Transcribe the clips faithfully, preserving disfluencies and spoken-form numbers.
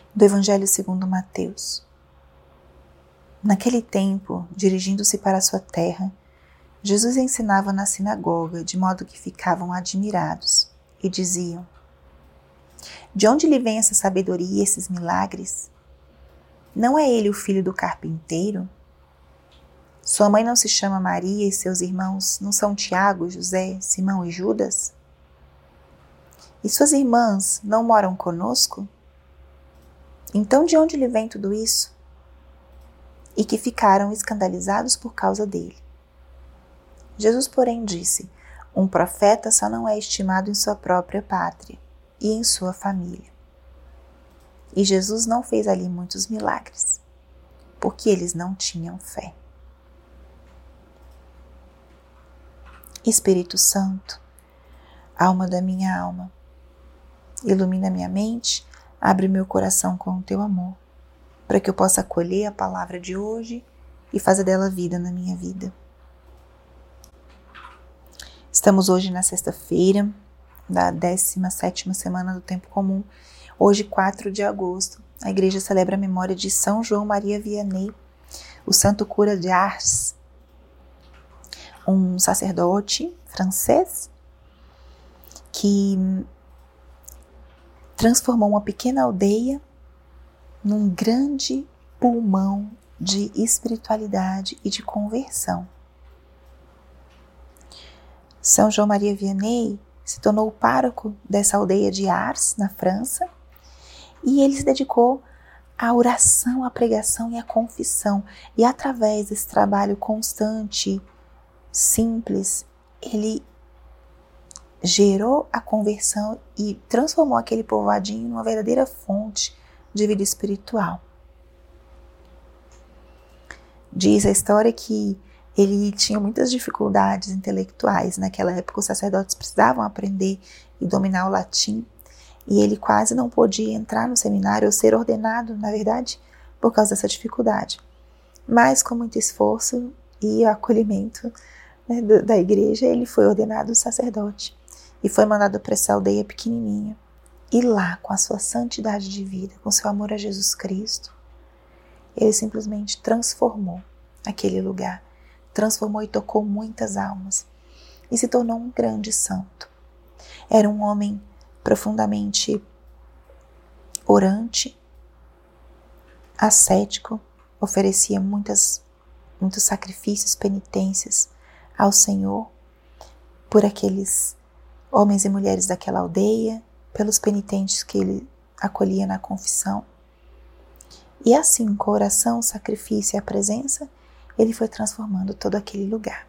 do Evangelho segundo Mateus. Naquele tempo, dirigindo-se para a sua terra, Jesus ensinava na sinagoga, de modo que ficavam admirados e diziam: de onde lhe vem essa sabedoria e esses milagres? Não é ele o filho do carpinteiro? Sua mãe não se chama Maria e seus irmãos não são Tiago, José, Simão e Judas? E suas irmãs não moram conosco? Então de onde lhe vem tudo isso? E que ficaram escandalizados por causa dele. Jesus, porém, disse: um profeta só não é estimado em sua própria pátria e em sua família. E Jesus não fez ali muitos milagres, porque eles não tinham fé. Espírito Santo, alma da minha alma, ilumina minha mente, abre meu coração com o teu amor, para que eu possa acolher a palavra de hoje e fazer dela vida na minha vida. Estamos hoje na sexta-feira da décima sétima semana do Tempo Comum. Hoje, quatro de agosto, a igreja celebra a memória de São João Maria Vianney, o santo cura de Ars, um sacerdote francês que transformou uma pequena aldeia num grande pulmão de espiritualidade e de conversão. São João Maria Vianney se tornou o pároco dessa aldeia de Ars, na França, e ele se dedicou à oração, à pregação e à confissão. E através desse trabalho constante, simples, ele gerou a conversão e transformou aquele povoadinho numa verdadeira fonte de vida espiritual. Diz a história que ele tinha muitas dificuldades intelectuais. Naquela época os sacerdotes precisavam aprender e dominar o latim, e ele quase não podia entrar no seminário ou ser ordenado, na verdade, por causa dessa dificuldade. Mas com muito esforço e acolhimento, né, da igreja, ele foi ordenado sacerdote e foi mandado para essa aldeia pequenininha. E lá, com a sua santidade de vida, com seu amor a Jesus Cristo, ele simplesmente transformou aquele lugar, transformou e tocou muitas almas e se tornou um grande santo. Era um homem profundamente orante, ascético, oferecia muitas, muitos sacrifícios, penitências ao Senhor por aqueles homens e mulheres daquela aldeia, pelos penitentes que ele acolhia na confissão. E assim, com a oração, o sacrifício e a presença, ele foi transformando todo aquele lugar.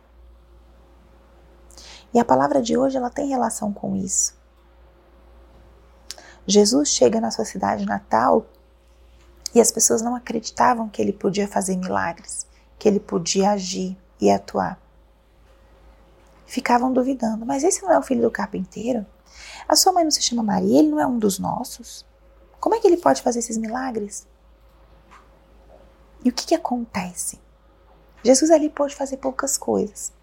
E a palavra de hoje, ela tem relação com isso. Jesus chega na sua cidade natal e as pessoas não acreditavam que ele podia fazer milagres, que ele podia agir e atuar. Ficavam duvidando: mas esse não é o filho do carpinteiro? A sua mãe não se chama Maria? Ele não é um dos nossos? Como é que ele pode fazer esses milagres? E o que que acontece? Jesus ali pôde fazer poucas coisas.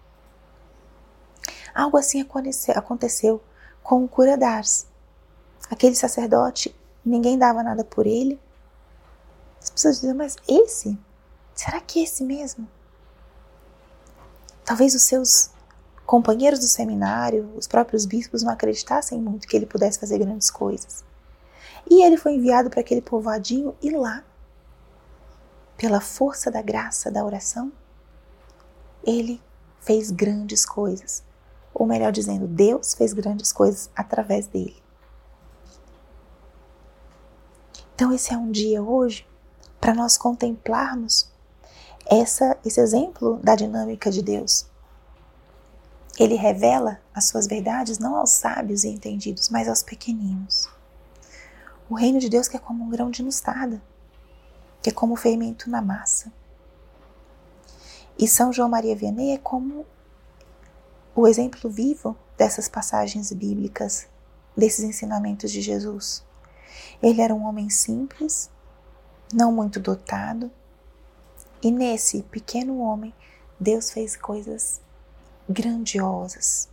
Algo assim aconteceu com o cura de Ars. Aquele sacerdote, ninguém dava nada por ele. As pessoas diziam: mas esse? Será que é esse mesmo? Talvez os seus companheiros do seminário, os próprios bispos, não acreditassem muito que ele pudesse fazer grandes coisas. E ele foi enviado para aquele povoadinho e lá, pela força da graça da oração, ele fez grandes coisas. Ou melhor dizendo, Deus fez grandes coisas através dele. Então esse é um dia hoje para nós contemplarmos essa, esse exemplo da dinâmica de Deus. Ele revela as suas verdades não aos sábios e entendidos, mas aos pequeninos. O reino de Deus que é como um grão de mostarda, que é como o fermento na massa. E São João Maria Vianney é como o exemplo vivo dessas passagens bíblicas, desses ensinamentos de Jesus. Ele era um homem simples, não muito dotado, e nesse pequeno homem, Deus fez coisas grandiosas,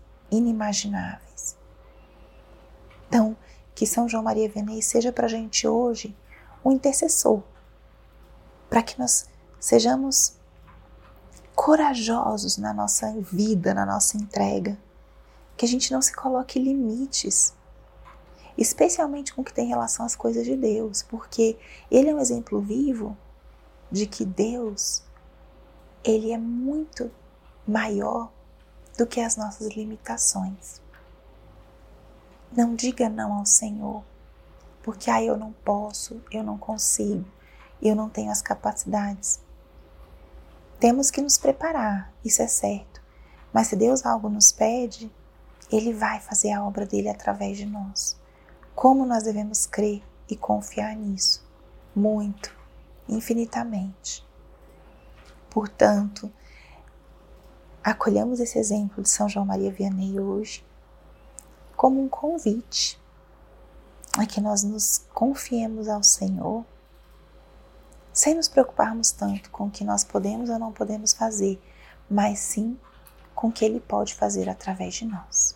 inimagináveis. Então, que São João Maria Vianney seja para a gente hoje um intercessor, para que nós sejamos corajosos na nossa vida, na nossa entrega, que a gente não se coloque limites, especialmente com o que tem relação às coisas de Deus, porque Ele é um exemplo vivo de que Deus, Ele é muito maior do que as nossas limitações. Não diga não ao Senhor, porque ah, eu não posso, eu não consigo, eu não tenho as capacidades. Temos que nos preparar, isso é certo, mas se Deus algo nos pede, Ele vai fazer a obra dele através de nós. Como nós devemos crer e confiar nisso? Muito, infinitamente. Portanto, acolhamos esse exemplo de São João Maria Vianney hoje como um convite a que nós nos confiemos ao Senhor, sem nos preocuparmos tanto com o que nós podemos ou não podemos fazer, mas sim com o que Ele pode fazer através de nós.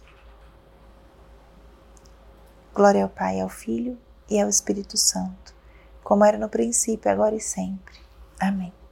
Glória ao Pai, ao Filho e ao Espírito Santo, como era no princípio, agora e sempre. Amém.